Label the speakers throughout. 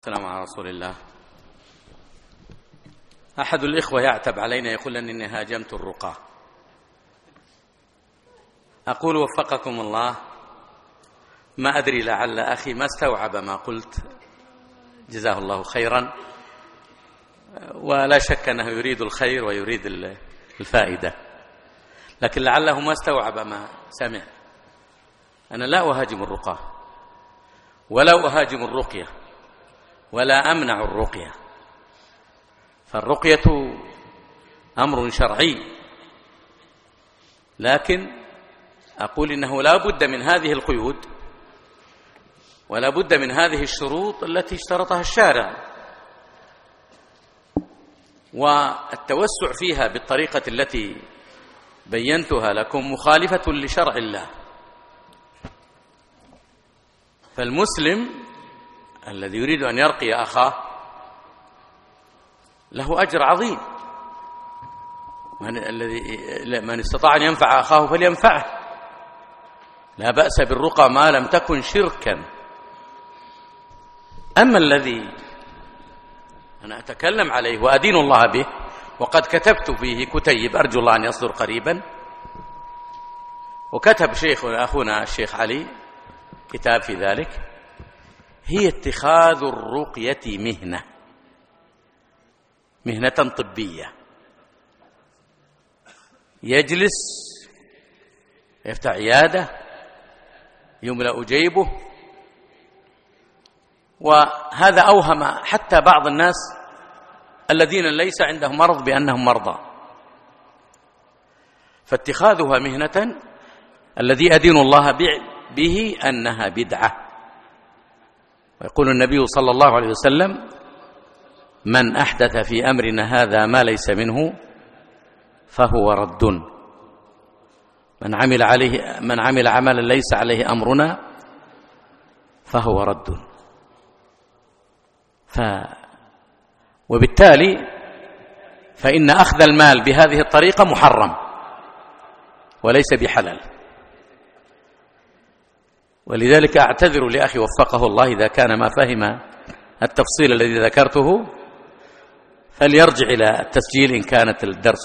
Speaker 1: السلام على رسول الله. أحد الإخوة يعتب علينا يقول أنني هاجمت الرقاة. أقول وفقكم الله، ما أدري لعل أخي ما استوعب ما قلت، جزاه الله خيرا، ولا شك أنه يريد الخير ويريد الفائدة، لكن لعله ما استوعب ما سمع. أنا لا أهاجم الرقاة ولا أهاجم الرقية ولا أمنع الرقية، فالرقية أمر شرعي، لكن أقول إنه لا بد من هذه القيود ولا بد من هذه الشروط التي اشترطها الشارع، والتوسع فيها بالطريقة التي بينتها لكم مخالفة لشرع الله. فالمسلم الذي يريد أن يرقي أخاه له أجر عظيم، من استطاع أن ينفع أخاه فلينفعه، لا بأس بالرقى ما لم تكن شركا. أما الذي أنا أتكلم عليه وأدين الله به، وقد كتبت فيه كتيب أرجو الله أن يصدر قريبا، وكتب شيخنا أخونا الشيخ علي كتاب في ذلك، هي اتخاذ الرقية مهنة طبية. يجلس يفتح عيادة يملأ جيبه، وهذا أوهم حتى بعض الناس الذين ليس عندهم مرض بأنهم مرضى. فاتخاذها مهنة الذي أدين الله به أنها بدعة. ويقول النبي صلى الله عليه وسلم: من أحدث في أمرنا هذا ما ليس منه فهو رد. من عمل عملا ليس عليه أمرنا فهو رد. وبالتالي فإن أخذ المال بهذه الطريقة محرم وليس بحلال. ولذلك أعتذر لأخي وفقه الله إذا كان ما فهم التفصيل الذي ذكرته، فليرجع إلى التسجيل إن كانت الدرس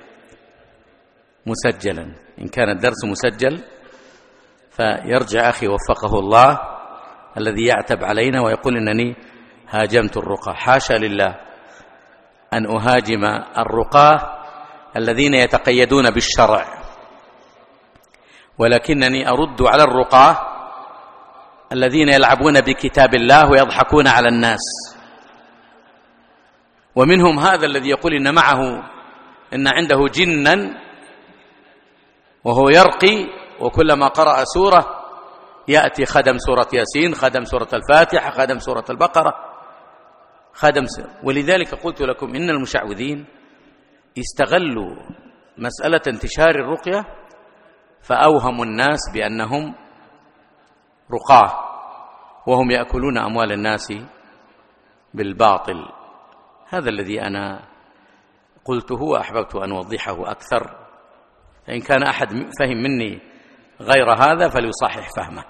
Speaker 1: مسجلا، إن كان الدرس مسجل فيرجع أخي وفقه الله الذي يعتب علينا ويقول إنني هاجمت الرقاة. حاشا لله أن أهاجم الرقاة الذين يتقيدون بالشرع، ولكنني أرد على الرقاة الذين يلعبون بكتاب الله ويضحكون على الناس. ومنهم هذا الذي يقول إن عنده جنا وهو يرقي، وكلما قرأ سورة يأتي خدم سورة ياسين، خدم سورة الفاتحة، خدم سورة البقرة، ولذلك قلت لكم إن المشعوذين استغلوا مسألة انتشار الرقية فأوهموا الناس بأنهم رقاة، وهم يأكلون أموال الناس بالباطل. هذا الذي أنا قلته وأحببت أن أوضحه أكثر، فإن كان أحد فهم مني غير هذا فليصحح فهمه.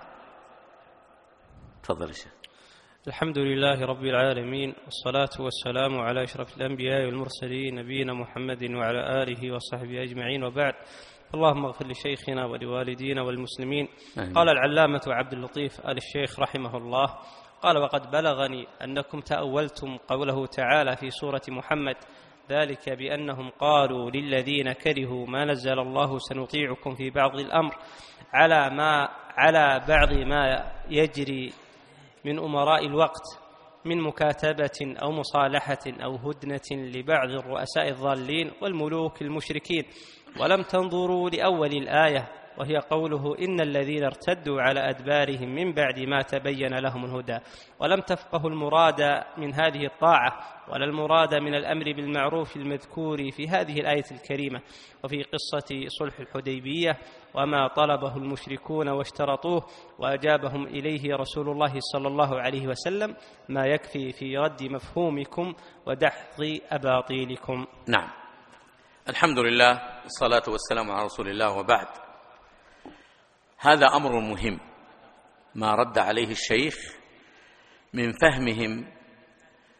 Speaker 1: تفضل الشيخ.
Speaker 2: الحمد لله رب العالمين، والصلاة والسلام على أشرف الأنبياء والمرسلين نبينا محمد وعلى آله وصحبه أجمعين، وبعد. اللهم اغفر لشيخنا ولوالدينا والمسلمين. قال العلامة عبد اللطيف آل الشيخ رحمه الله: قال: وقد بلغني أنكم تأولتم قوله تعالى في سورة محمد: ذلك بأنهم قالوا للذين كرهوا ما نزل الله سنطيعكم في بعض الأمر على بعض ما يجري من أمراء الوقت من مكاتبة أو مصالحة أو هدنة لبعض الرؤساء الضالين والملوك المشركين، ولم تنظروا لأول الآية وهي قوله: إن الذين ارتدوا على أدبارهم من بعد ما تبين لهم الهدى، ولم تفقهوا المراد من هذه الطاعة ولا المراد من الأمر بالمعروف المذكور في هذه الآية الكريمة، وفي قصة صلح الحديبية وما طلبه المشركون واشترطوه وأجابهم إليه رسول الله صلى الله عليه وسلم ما يكفي في رد مفهومكم ودحض أباطيلكم.
Speaker 1: نعم، الحمد لله والصلاة والسلام على رسول الله، وبعد. هذا أمر مهم ما رد عليه الشيخ من فهمهم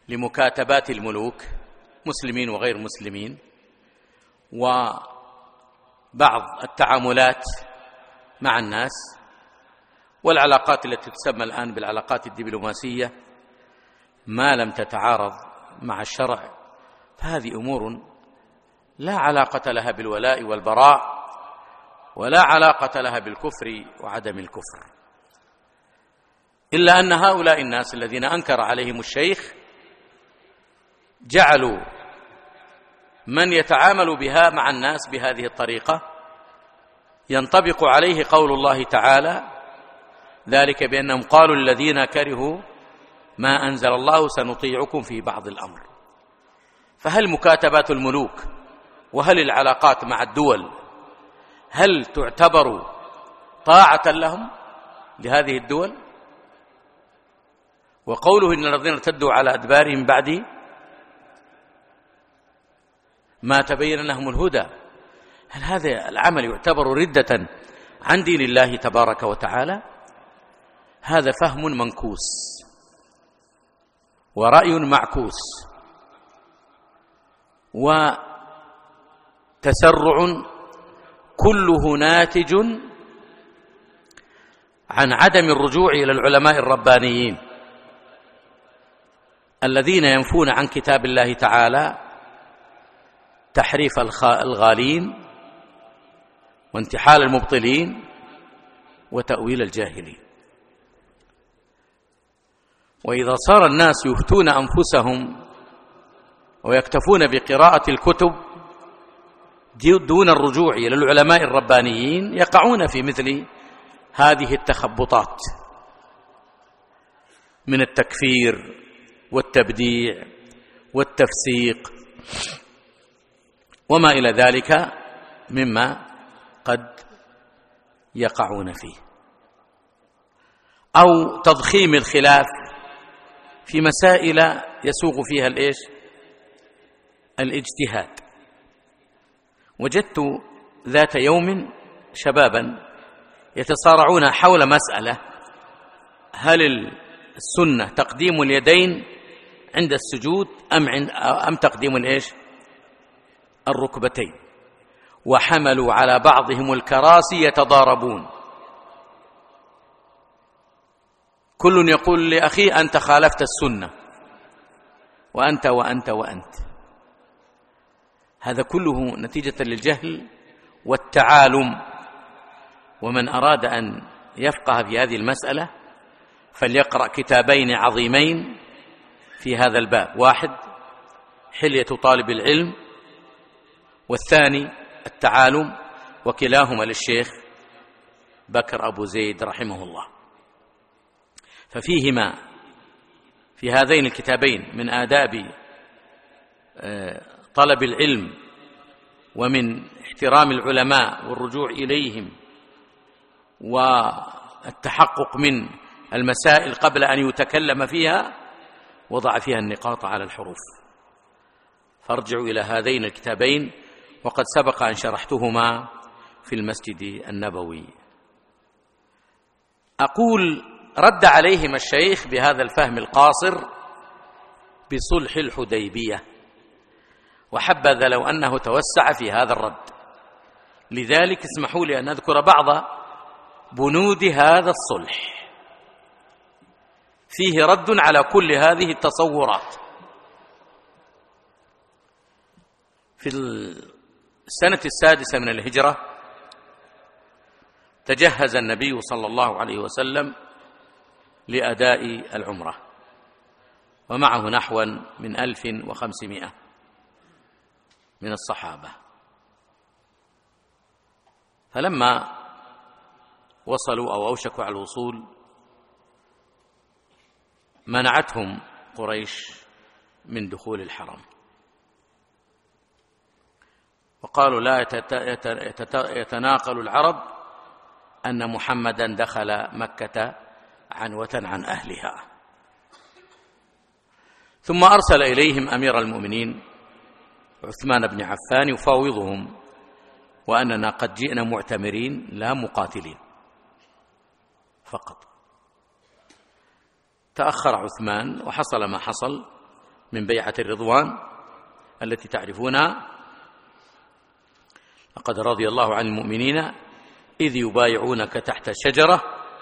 Speaker 1: لمكاتبات الملوك مسلمين وغير مسلمين، وبعض التعاملات مع الناس والعلاقات التي تسمى الآن بالعلاقات الدبلوماسية ما لم تتعارض مع الشرع، فهذه أمور لا علاقة لها بالولاء والبراء ولا علاقة لها بالكفر وعدم الكفر، إلا أن هؤلاء الناس الذين أنكر عليهم الشيخ جعلوا من يتعامل بها مع الناس بهذه الطريقة ينطبق عليه قول الله تعالى: ذلك بأنهم قالوا الذين كرهوا ما أنزل الله سنطيعكم في بعض الأمر. فهل مكاتبات الملوك وهل العلاقات مع الدول هل تعتبر طاعة لهم لهذه الدول؟ وقوله إن الذين ارتدوا على أدبارهم بعد ما تبين لهم الهدى، هل هذا العمل يعتبر ردة عن دين الله تبارك وتعالى؟ هذا فهم منكوس ورأي معكوس وتسرع كله ناتج عن عدم الرجوع إلى العلماء الربانيين الذين ينفون عن كتاب الله تعالى تحريف الغالين وانتحال المبطلين وتأويل الجاهلين. وإذا صار الناس يفتون أنفسهم ويكتفون بقراءة الكتب دون الرجوع إلى العلماء الربانيين يقعون في مثل هذه التخبطات من التكفير والتبديع والتفسيق وما إلى ذلك مما قد يقعون فيه، أو تضخيم الخلاف في مسائل يسوغ فيها الاجتهاد. وجدت ذات يوم شبابا يتصارعون حول مسألة: هل السنة تقديم اليدين عند السجود أم تقديم الركبتين؟ وحملوا على بعضهم الكراسي يتضاربون، كل يقول لأخي أنت خالفت السنة وأنت وأنت وأنت. هذا كله نتيجة للجهل والتعالم. ومن أراد أن يفقه في هذه المسألة فليقرأ كتابين عظيمين في هذا الباب: واحد حلية طالب العلم، والثاني التعالم، وكلاهما للشيخ بكر أبو زيد رحمه الله. ففيهما في هذين الكتابين من آداب طلب العلم ومن احترام العلماء والرجوع إليهم والتحقق من المسائل قبل أن يتكلم فيها، وضع فيها النقاط على الحروف. فارجعوا إلى هذين الكتابين، وقد سبق أن شرحتهما في المسجد النبوي. أقول: رد عليهم الشيخ بهذا الفهم القاصر بصلح الحديبية، وحبذا لو أنه توسع في هذا الرد. لذلك اسمحوا لي أن أذكر بعض بنود هذا الصلح، فيه رد على كل هذه التصورات. في السنة 6 من الهجرة تجهز النبي صلى الله عليه وسلم لأداء العمرة، ومعه نحو من 1500 من الصحابة. فلما وصلوا أو أوشكوا على الوصول منعتهم قريش من دخول الحرم، وقالوا: لا يتناقل العرب أن محمدا دخل مكة عنوة عن أهلها. ثم أرسل إليهم أمير المؤمنين عثمان بن عفان يفاوضهم وأننا قد جئنا معتمرين لا مقاتلين فقط. تأخر عثمان وحصل ما حصل، من بيعة الرضوان التي تعرفونها: لقد رضي الله عن المؤمنين إذ يبايعونك تحت الشجرة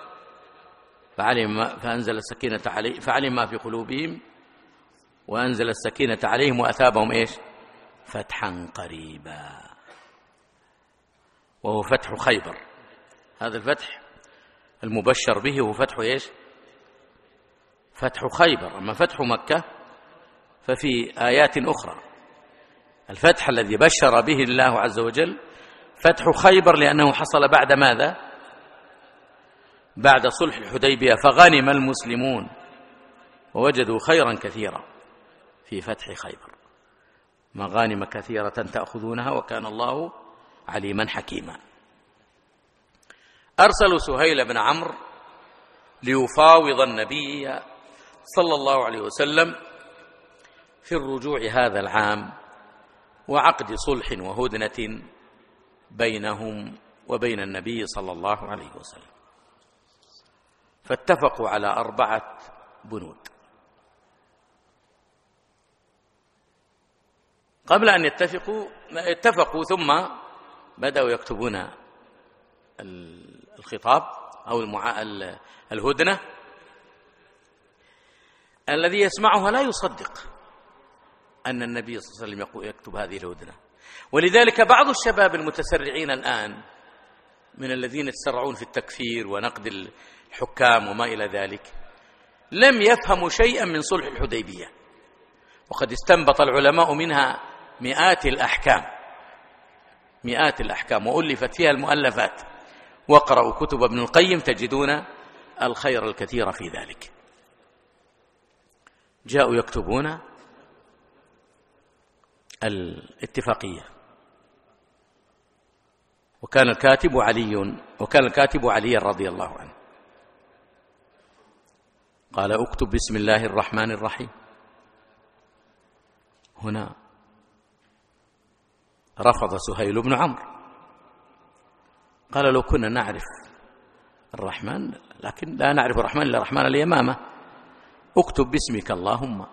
Speaker 1: فعلم ما في قلوبهم وأنزل السكينة عليهم وأثابهم إيش؟ فتحا قريبا، وهو فتح خيبر. هذا الفتح المبشر به هو فتح إيش؟ فتح خيبر. أما فتح مكة ففي آيات أخرى. الفتح الذي بشر به الله عز وجل فتح خيبر، لأنه حصل بعد ماذا؟ بعد صلح الحديبية، فغنم المسلمون ووجدوا خيرا كثيرا في فتح خيبر، مغانم كثيرة تأخذونها وكان الله عليما حكيما. أرسلوا سهيل بن عمرو ليفاوض النبي صلى الله عليه وسلم في الرجوع هذا العام وعقد صلح وهدنة بينهم وبين النبي صلى الله عليه وسلم. فاتفقوا على 4 بنود. قبل أن اتفقوا ثم بدأوا يكتبون الخطاب أو الهدنة. الذي يسمعها لا يصدق أن النبي صلى الله عليه وسلم يكتب هذه الهدنة. ولذلك بعض الشباب المتسرعين الآن من الذين يتسرعون في التكفير ونقد الحكام وما إلى ذلك لم يفهموا شيئا من صلح الحديبية، وقد استنبط العلماء منها مئات الأحكام وألفت فيها المؤلفات. واقرأوا كتب ابن القيم تجدون الخير الكثير في ذلك. جاءوا يكتبون الاتفاقية، وكان الكاتب علي رضي الله عنه. قال: اكتب بسم الله الرحمن الرحيم. هنا رفض سهيل بن عمرو، قال: لو كنا نعرف الرحمن، لكن لا نعرف الرحمن إلا الرحمن اليمامة، اكتب باسمك اللهم.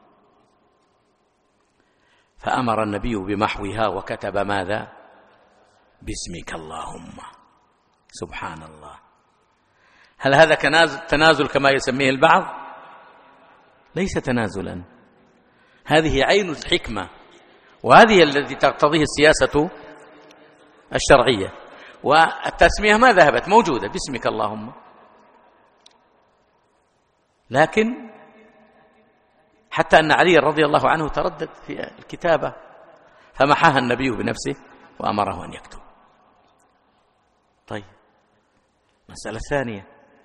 Speaker 1: فأمر النبي بمحوها وكتب ماذا؟ باسمك اللهم. سبحان الله. هل هذا تنازل كما يسميه البعض؟ ليس تنازلا، هذه عين الحكمة، وهذه التي تقتضيه السياسة الشرعية. والتسمية ما ذهبت، موجودة باسمك اللهم، لكن حتى أن علي رضي الله عنه تردد في الكتابة فمحاها النبي بنفسه وأمره أن يكتب. طيب، مسألة ثانية: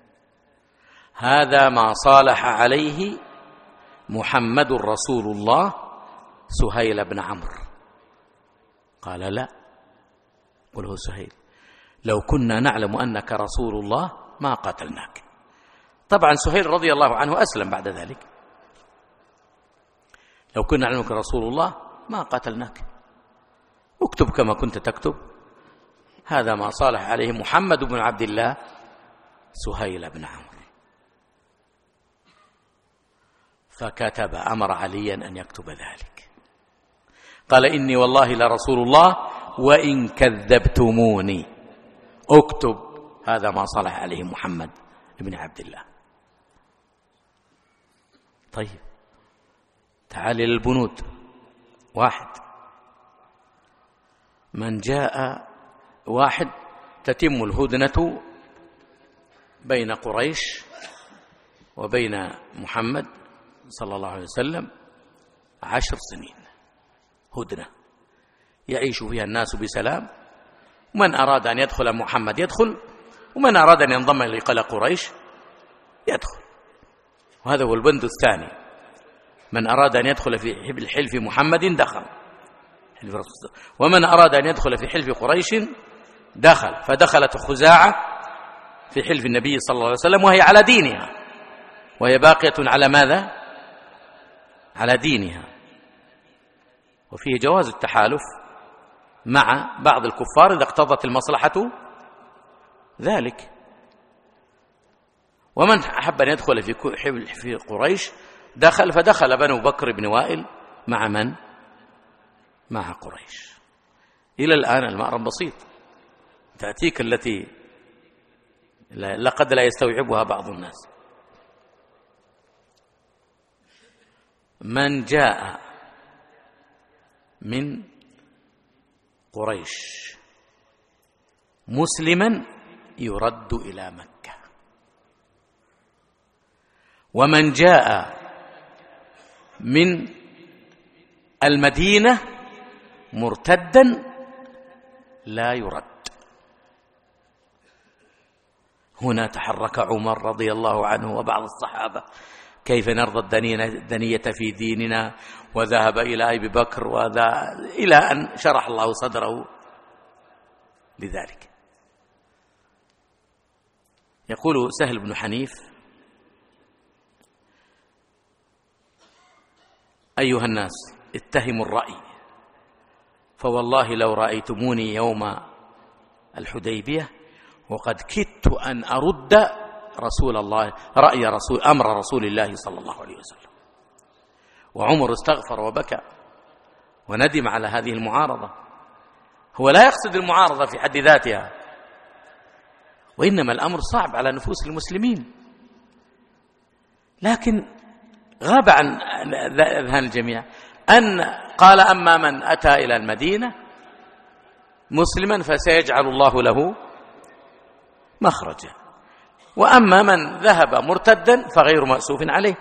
Speaker 1: هذا ما صالح عليه محمد رسول الله سهيل بن عمرو. قال: لا. قل سهيل: لو كنا نعلم أنك رسول الله ما قاتلناك. طبعا سهيل رضي الله عنه أسلم بعد ذلك. لو كنا نعلم أنك رسول الله ما قاتلناك، اكتب كما كنت تكتب. هذا ما صالح عليه محمد بن عبد الله سهيل بن عمرو. فكتب، أمر عليا أن يكتب ذلك. قال: إني والله لرسول الله وإن كذبتموني. اكتب هذا ما صالح عليه محمد بن عبد الله. طيب، تعال للبنود. 1: من جاء 1 تتم الهدنة بين قريش وبين محمد صلى الله عليه وسلم 10 سنين هدنة يعيش فيها الناس بسلام. من أراد أن يدخل محمد يدخل، ومن أراد أن ينضم إلى قريش يدخل. وهذا هو البند الثاني: من أراد أن يدخل في حلف محمد دخل، ومن أراد أن يدخل في حلف قريش دخل. فدخلت خزاعة في حلف النبي صلى الله عليه وسلم وهي على دينها، وهي باقية على ماذا؟ على دينها. وفيه جواز التحالف مع بعض الكفار إذا اقتضت المصلحة ذلك. ومن أحب أن يدخل في قريش فدخل بنو بكر بن وائل مع من؟ مع قريش. إلى الآن المأرب بسيط، تأتيك التي لقد لا يستوعبها بعض الناس. من جاء من قريش مسلما يرد إلى مكة، ومن جاء من المدينة مرتدا لا يرد. هنا تحرك عمر رضي الله عنه وبعض الصحابة: كيف نرضى الدنية في ديننا؟ وذهب إلى أبي بكر إلى أن شرح الله صدره لذلك. يقول سهل بن حنيف: أيها الناس اتهموا الرأي، فوالله لو رأيتموني يوم الحديبية وقد كدت أن أرد أمر رسول الله صلى الله عليه وسلم. وعمر استغفر وبكى وندم على هذه المعارضة. هو لا يقصد المعارضة في حد ذاتها، وإنما الأمر صعب على نفوس المسلمين، لكن غاب عن أذهان الجميع أن قال: أما من أتى إلى المدينة مسلما فسيجعل الله له مخرجا، وأما من ذهب مرتدا فغير مأسوف عليه.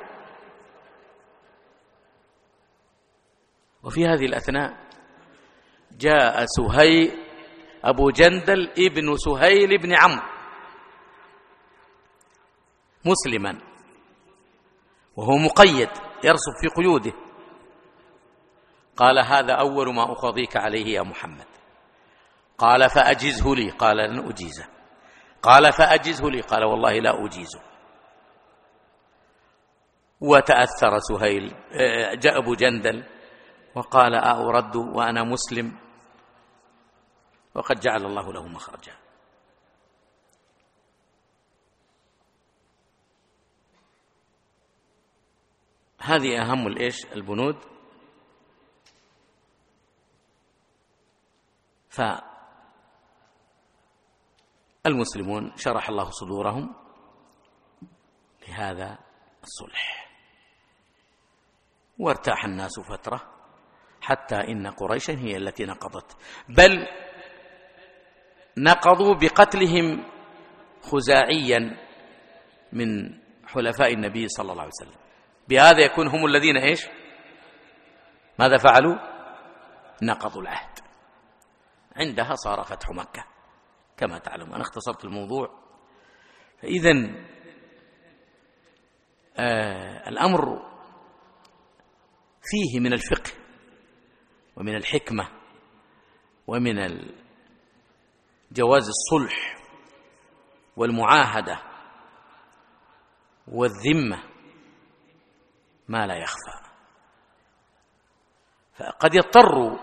Speaker 1: وفي هذه الأثناء جاء أبو جندل ابن سهيل بن عمرو مسلما، وهو مقيد يرسب في قيوده. قال: هذا أول ما أقضيك عليه يا محمد. قال: فأجزه لي. قال: لن أجيزه. قال: فأجزه لي. قال: والله لا أجيزه. وتأثر جاء أبو جندل وقال: أرد وأنا مسلم وقد جعل الله له مخرجا. هذه أهم البنود. فالمسلمون شرح الله صدورهم لهذا الصلح، وارتاح الناس فترة، حتى إن قريشا هي التي نقضت، بل نقضوا بقتلهم خزاعيا من حلفاء النبي صلى الله عليه وسلم. بهذا يكون هم الذين ماذا فعلوا؟ نقضوا العهد. عندها صار فتح مكة كما تعلم. أنا اختصرت الموضوع. فإذن الأمر فيه من الفقه ومن الحكمة ومن جواز الصلح والمعاهدة والذمة ما لا يخفى. فقد يضطر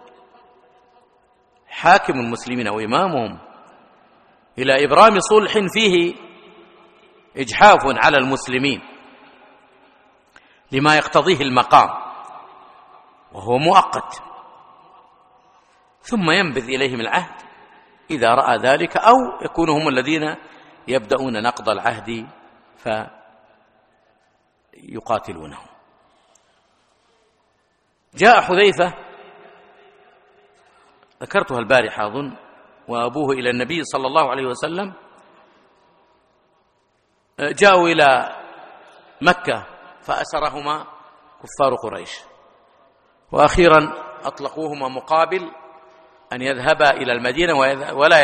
Speaker 1: حاكم المسلمين أو إمامهم إلى إبرام صلح فيه إجحاف على المسلمين لما يقتضيه المقام، وهو مؤقت، ثم ينبذ إليهم العهد إذا رأى ذلك، أو يكون هم الذين يبدأون نقض العهد فيقاتلونه. جاء حذيفة، ذكرتها البارحة أظن، وأبوه إلى النبي صلى الله عليه وسلم. جاءوا إلى مكة فأسرهما كفار قريش، وأخيرا أطلقوهما مقابل أن يذهبا إلى المدينة ولا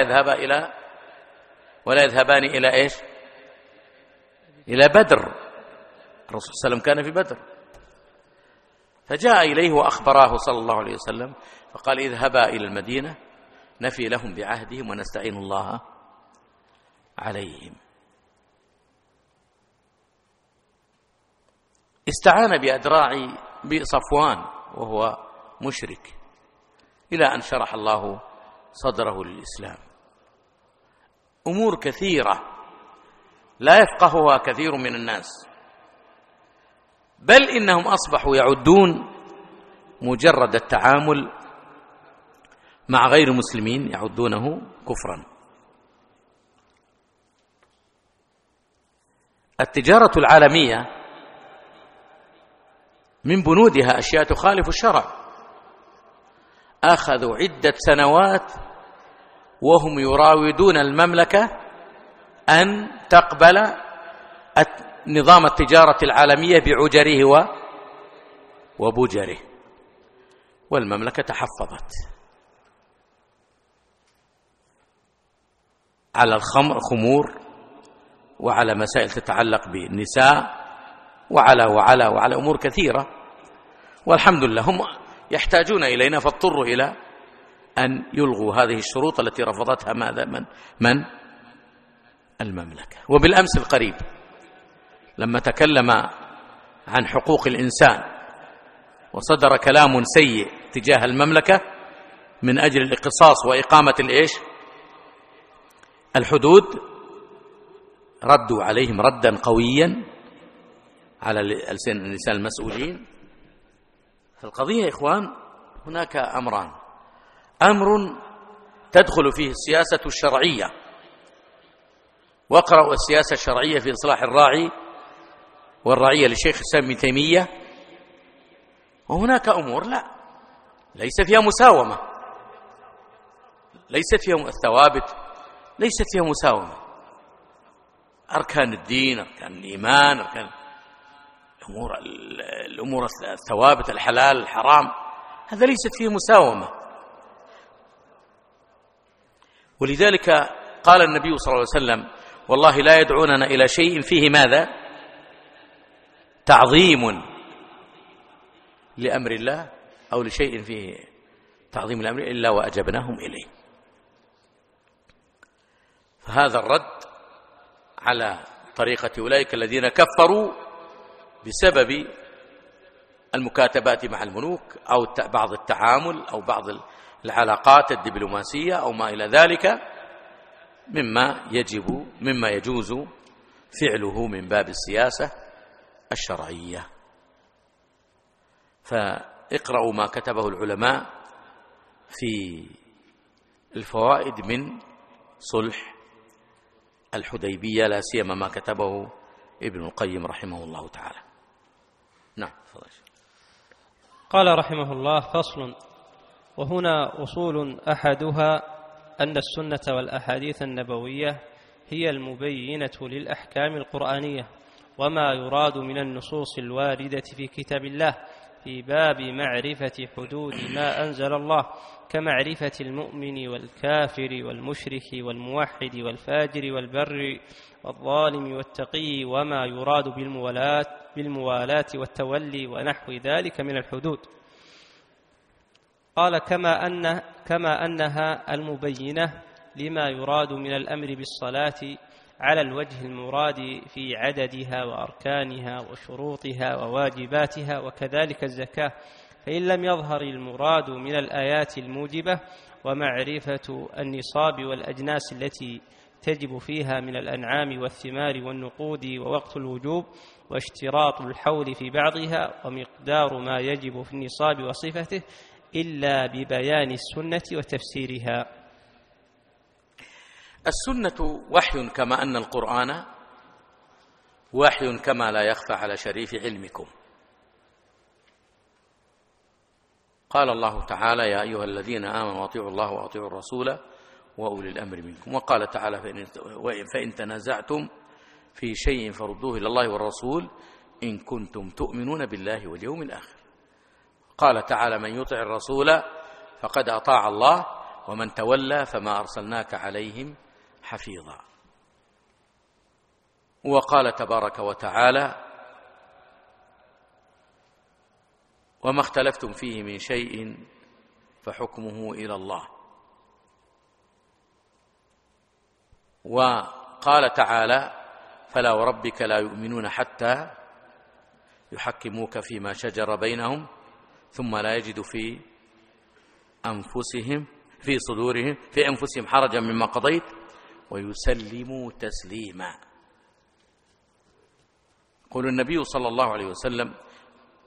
Speaker 1: يذهبان إلى إيش؟ إلى بدر. الرسول صلى الله عليه وسلم كان في بدر، فجاء إليه وأخبراه صلى الله عليه وسلم فقال: اذهبا إلى المدينة نفي لهم بعهدهم ونستعين الله عليهم. استعان بأدراع بصفوان وهو مشرك إلى أن شرح الله صدره للإسلام. أمور كثيرة لا يفقهها كثير من الناس، بل إنهم أصبحوا يعدون مجرد التعامل مع غير المسلمين يعدونه كفرا. التجارة العالمية من بنودها أشياء تخالف الشرع، أخذوا عدة سنوات وهم يراودون المملكة أن تقبل نظام التجارة العالمية بعجره وبجره، والمملكة تحفظت على الخمور وعلى مسائل تتعلق بالنساء وعلى أمور كثيرة، والحمد لله هم يحتاجون إلينا فاضطروا إلى أن يلغوا هذه الشروط التي رفضتها من المملكة. وبالأمس القريب لما تكلم عن حقوق الإنسان وصدر كلام سيء تجاه المملكة من أجل الاقتصاص وإقامة الحدود، ردوا عليهم ردا قويا على لسان المسؤولين. فالقضية يا إخوان هناك أمران: أمر تدخل فيه السياسة الشرعية، واقرأوا السياسة الشرعية في إصلاح الراعي والرعية لشيخ الإسلام ابن تيمية، وهناك أمور ليس فيها مساومة، ليست فيها الثوابت، ليست فيها مساومة. أركان الدين، أركان الإيمان، أركان الأمور الثوابت، الحلال الحرام، هذا ليست فيه مساومة. ولذلك قال النبي صلى الله عليه وسلم: والله لا يدعوننا إلى شيء فيه ماذا؟ تعظيم لأمر الله، أو لشيء فيه تعظيم الأمر إلا وأجبناهم إليه. فهذا الرد على طريقة أولئك الذين كفروا بسبب المكاتبات مع الملوك أو بعض التعامل أو بعض العلاقات الدبلوماسية أو ما إلى ذلك مما يجوز فعله من باب السياسة الشرعية. فاقرأوا ما كتبه العلماء في الفوائد من صلح الحديبية، لا سيما ما كتبه ابن القيم رحمه الله تعالى. نعم.
Speaker 2: قال رحمه الله: فصل. وهنا أصول أحدها أن السنة والأحاديث النبوية هي المبينة للأحكام القرآنية وما يراد من النصوص الواردة في كتاب الله في باب معرفة حدود ما أنزل الله، كمعرفة المؤمن والكافر والمشرك والموحد والفاجر والبر والظالم والتقي، وما يراد بالموالاة والتولي ونحو ذلك من الحدود. قال: كما أنها المبينة لما يراد من الأمر بالصلاة على الوجه المراد في عددها وأركانها وشروطها وواجباتها، وكذلك الزكاة، فإن لم يظهر المراد من الآيات الموجبة ومعرفة النصاب والأجناس التي تجب فيها من الأنعام والثمار والنقود ووقت الوجوب واشتراط الحول في بعضها ومقدار ما يجب في النصاب وصفته، إلا ببيان السنة وتفسيرها.
Speaker 1: السنة وحي كما أن القرآن وحي، كما لا يخفى على شريف علمكم. قال الله تعالى: يا أيها الذين آمنوا أطيعوا الله وأطيعوا الرسول وأولي الأمر منكم. وقال تعالى: فإن تنازعتم في شيء فردوه إلى الله والرسول إن كنتم تؤمنون بالله واليوم الآخر. قال تعالى: من يطع الرسول فقد أطاع الله ومن تولى فما أرسلناك عليهم حفيظا. وقال تبارك وتعالى: وما اختلفتم فيه من شيء فحكمه إلى الله. وقال تعالى: فلا وربك لا يؤمنون حتى يحكموك فيما شجر بينهم ثم لا يجدوا في أنفسهم حرجا مما قضيت ويسلموا تسليما. يقول النبي صلى الله عليه وسلم: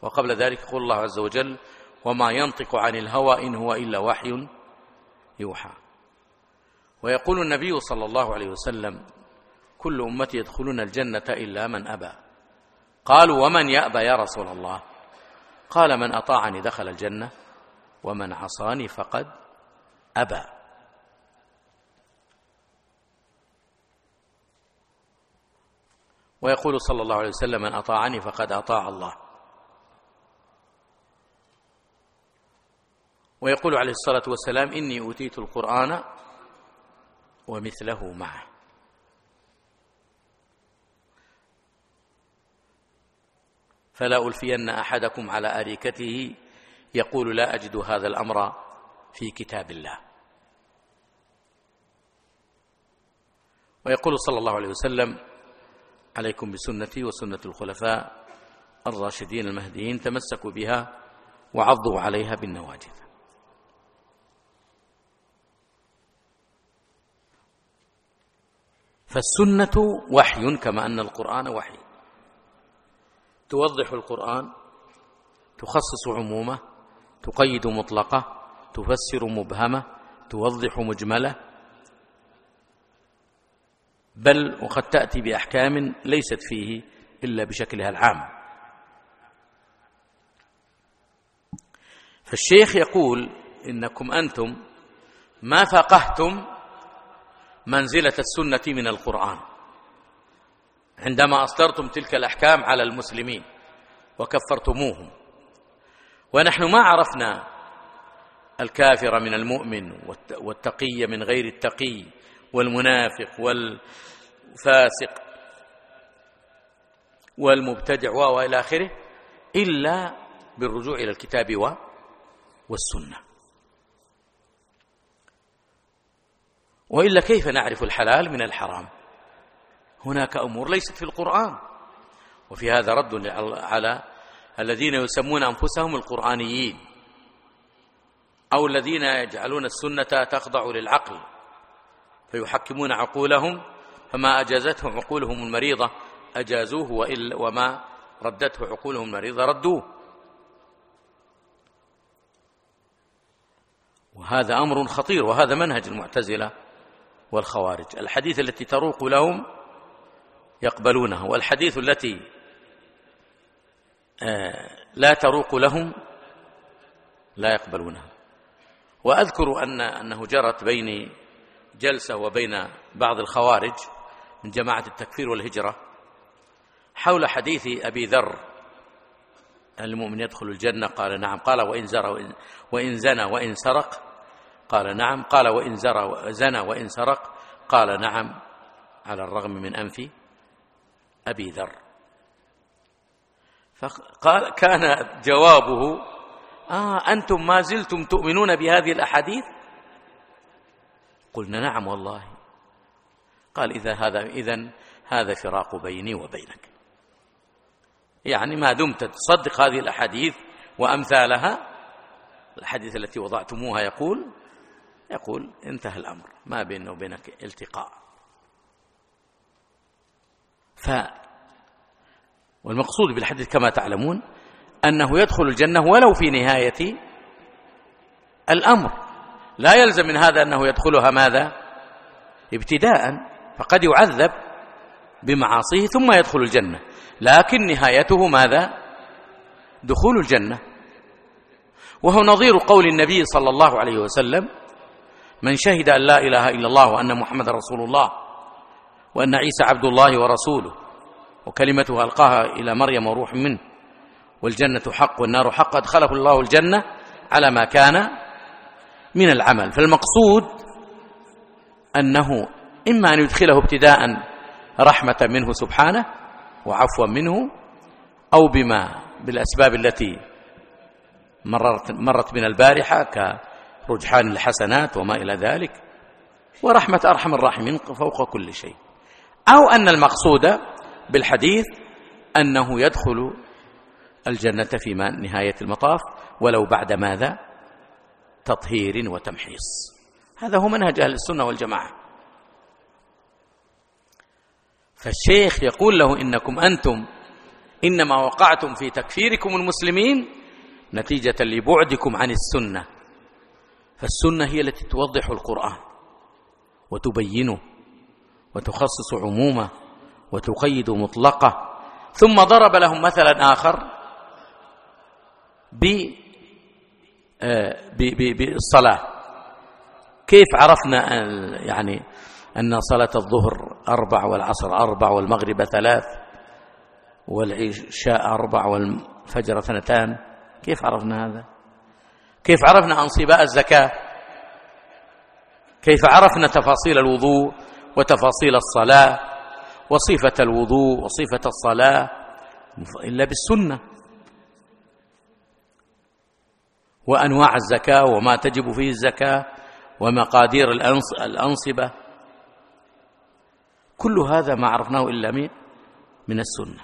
Speaker 1: وقبل ذلك يقول الله عز وجل: وما ينطق عن الهوى إن هو إلا وحي يوحى. ويقول النبي صلى الله عليه وسلم: كل أمتي يدخلون الجنة إلا من أبى. قالوا: ومن يأبى يا رسول الله؟ قال: من أطاعني دخل الجنة ومن عصاني فقد أبى. ويقول صلى الله عليه وسلم: من أطاعني فقد أطاع الله. ويقول عليه الصلاة والسلام: إني أوتيت القرآن ومثله معه. فلا ألفين أحدكم على أريكته يقول: لا أجد هذا الأمر في كتاب الله. ويقول صلى الله عليه وسلم: عليكم بسنتي وسنة الخلفاء الراشدين المهديين، تمسكوا بها وعضوا عليها بالنواجذ. فالسنة وحي كما أن القرآن وحي، توضح القرآن، تخصص عمومه، تقيد مطلقه، تفسر مبهمه، توضح مجمله، بل وقد تأتي بأحكام ليست فيه إلا بشكلها العام. فالشيخ يقول: إنكم أنتم ما فقهتم منزلة السنة من القرآن عندما أصدرتم تلك الأحكام على المسلمين وكفرتموهم، ونحن ما عرفنا الكافر من المؤمن والتقي من غير التقي والمنافق والفاسق والمبتدع وإلى آخره إلا بالرجوع إلى الكتاب والسنة. وإلا كيف نعرف الحلال من الحرام؟ هناك أمور ليست في القرآن. وفي هذا رد على الذين يسمون أنفسهم القرآنيين، أو الذين يجعلون السنة تخضع للعقل فيحكمون عقولهم، فما أجازته عقولهم المريضة أجازوه، وما ردته عقولهم المريضة ردوه. وهذا أمر خطير، وهذا منهج المعتزلة والخوارج. الحديث التي تروق لهم يقبلونها، والحديث التي لا تروق لهم لا يقبلونها. وأذكر أنه جرت بيني جلسة وبين بعض الخوارج من جماعة التكفير والهجرة حول حديث أبي ذر: المؤمن يدخل الجنة؟ قال: نعم. قال: وإن زنى وإن سرق؟ قال: نعم. قال: وإن زنى وإن سرق؟ قال: نعم، على الرغم من أنف أبي ذر. فقال كان جوابه: أنتم ما زلتم تؤمنون بهذه الأحاديث؟ قلنا: نعم والله. قال: إذن هذا فراق بيني وبينك، يعني ما دمت تصدق هذه الأحاديث وأمثالها، الحديث التي وضعتموها يقول انتهى الأمر، ما بيننا وبينك التقاء. والمقصود بالحديث كما تعلمون أنه يدخل الجنة ولو في نهاية الأمر، لا يلزم من هذا أنه يدخلها ماذا؟ ابتداء، فقد يعذب بمعاصيه ثم يدخل الجنة، لكن نهايته ماذا؟ دخول الجنة. وهو نظير قول النبي صلى الله عليه وسلم: من شهد أن لا إله إلا الله وأن محمد رسول الله وأن عيسى عبد الله ورسوله وكلمته ألقاها إلى مريم وروح منه والجنة حق والنار حق أدخله الله الجنة على ما كان من العمل. فالمقصود أنه إما أن يدخله ابتداء رحمة منه سبحانه وعفوا منه، أو بالأسباب التي مرت من البارحة كرجحان الحسنات وما إلى ذلك، ورحمة أرحم الراحمين فوق كل شيء. أو أن المقصود بالحديث أنه يدخل الجنة في نهاية المطاف ولو بعد ماذا؟ تطهير وتمحيص. هذا هو منهج أهل السنة والجماعة. فالشيخ يقول له: إنكم أنتم إنما وقعتم في تكفيركم المسلمين نتيجة لبعدكم عن السنة، فالسنة هي التي توضح القرآن وتبينه وتخصص عمومه وتقيد مطلقه. ثم ضرب لهم مثلا آخر بالصلاة. كيف عرفنا يعني أن صلاة الظهر 4 والعصر 4 والمغرب 3 والعشاء 4 والفجر 2؟ كيف عرفنا هذا؟ كيف عرفنا أنصباء الزكاة؟ كيف عرفنا تفاصيل الوضوء وتفاصيل الصلاة وصفة الوضوء وصفة الصلاة؟ إلا بالسنة. وأنواع الزكاة وما تجب فيه الزكاة ومقادير الأنصبة، كل هذا ما عرفناه إلا من السنة.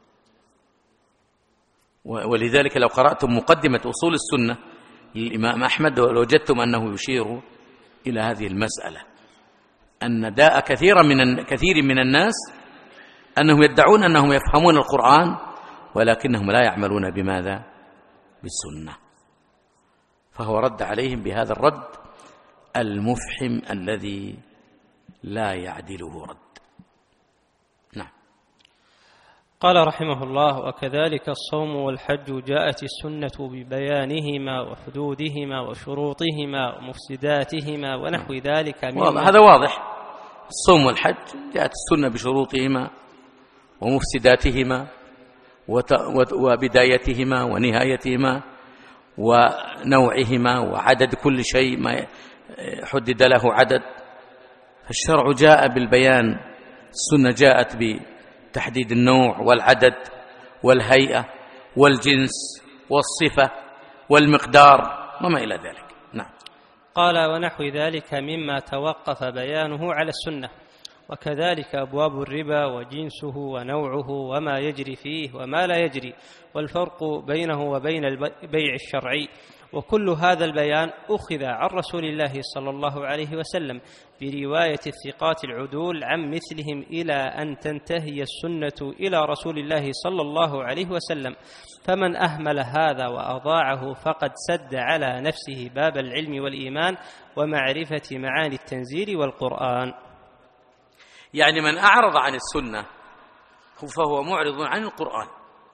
Speaker 1: ولذلك لو قرأتم مقدمة أصول السنة للإمام أحمد لوجدتم أنه يشير إلى هذه المسألة، أن داء كثير من الناس أنهم يدعون أنهم يفهمون القرآن ولكنهم لا يعملون بماذا؟ بالسنة. فهو رد عليهم بهذا الرد المفحم الذي لا يعدله رد. نعم.
Speaker 2: قال رحمه الله: وكذلك الصوم والحج جاءت السنة ببيانهما وحدودهما وشروطهما ومفسداتهما ونحو ذلك.
Speaker 1: هذا واضح. الصوم والحج جاءت السنة بشروطهما ومفسداتهما وبدايتهما ونهايتهما ونوعهما وعدد كل شيء ما حدد له عدد. فالشرع جاء بالبيان، السنة جاءت بتحديد النوع والعدد والهيئة والجنس والصفة والمقدار وما إلى ذلك. نعم.
Speaker 2: قال: ونحو ذلك مما توقف بيانه على السنة. وكذلك أبواب الربا وجنسه ونوعه وما يجري فيه وما لا يجري، والفرق بينه وبين البيع الشرعي. وكل هذا البيان أخذ عن رسول الله صلى الله عليه وسلم برواية الثقات العدول عن مثلهم إلى أن تنتهي السنة إلى رسول الله صلى الله عليه وسلم. فمن أهمل هذا وأضاعه فقد سد على نفسه باب العلم والإيمان ومعرفة معاني التنزيل والقرآن.
Speaker 1: يعني من أعرض عن السنة فهو معرض عن القرآن،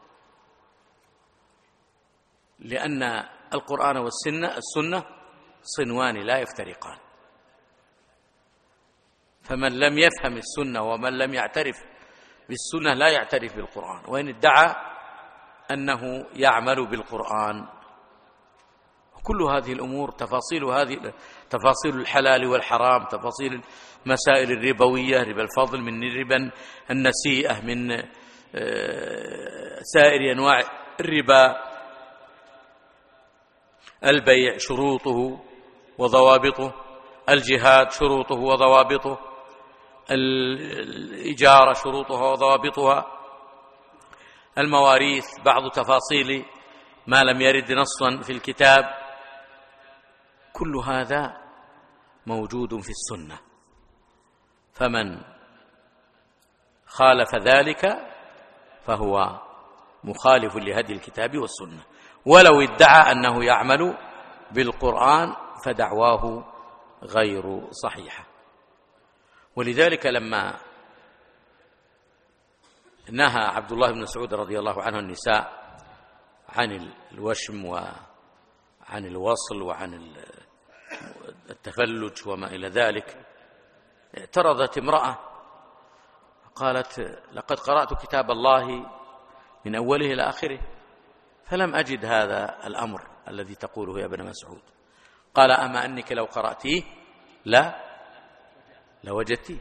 Speaker 1: لأن القرآن والسنة صنوان لا يفترقان. فمن لم يفهم السنة ومن لم يعترف بالسنة لا يعترف بالقرآن، وإن ادعى أنه يعمل بالقرآن. كل هذه الأمور تفاصيل الحلال والحرام، تفاصيل المسائل الربوية، ربا الفضل من ربا النسيئة، من سائر أنواع الربا، البيع شروطه وضوابطه، الجهاد شروطه وضوابطه، الإجارة شروطها وضوابطها، المواريث بعض تفاصيل ما لم يرد نصا في الكتاب. كل هذا موجود في السنة، فمن خالف ذلك فهو مخالف لهدي الكتاب والسنة، ولو ادعى أنه يعمل بالقرآن فدعواه غير صحيحة. ولذلك لما نهى عبد الله بن مسعود رضي الله عنه النساء عن الوشم وعن الوصل وعن التفلج وما إلى ذلك، اعترضت امرأة قالت: لقد قرأت كتاب الله من أوله إلى آخره فلم أجد هذا الأمر الذي تقوله يا ابن مسعود. قال: أما أنك لو قرأتيه لوجدتيه.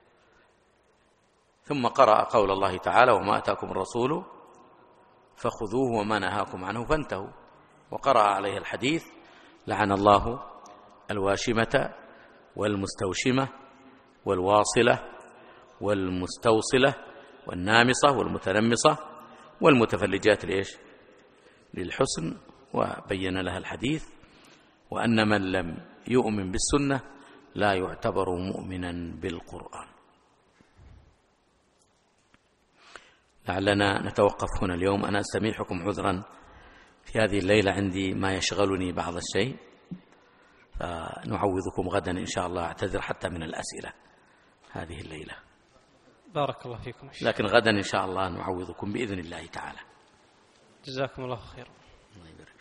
Speaker 1: ثم قرأ قول الله تعالى: وما أتاكم الرسول فخذوه وما نهاكم عنه فانتهوا. وقرأ عليه الحديث: لعن الله الواشمة والمستوشمة والواصلة والمستوصلة والنامصة والمتنمصة والمتفلجات للحسن. وبين لها الحديث، وأن من لم يؤمن بالسنة لا يعتبر مؤمنا بالقرآن. لعلنا نتوقف هنا اليوم. أنا أستميحكم عذرا في هذه الليلة، عندي ما يشغلني بعض الشيء، فنعوضكم غدا إن شاء الله. أعتذر حتى من الأسئلة هذه الليلة،
Speaker 2: بارك الله فيكم،
Speaker 1: لكن غدا إن شاء الله نعوضكم بإذن الله تعالى.
Speaker 2: جزاكم الله خيرا.
Speaker 1: الله يبارك.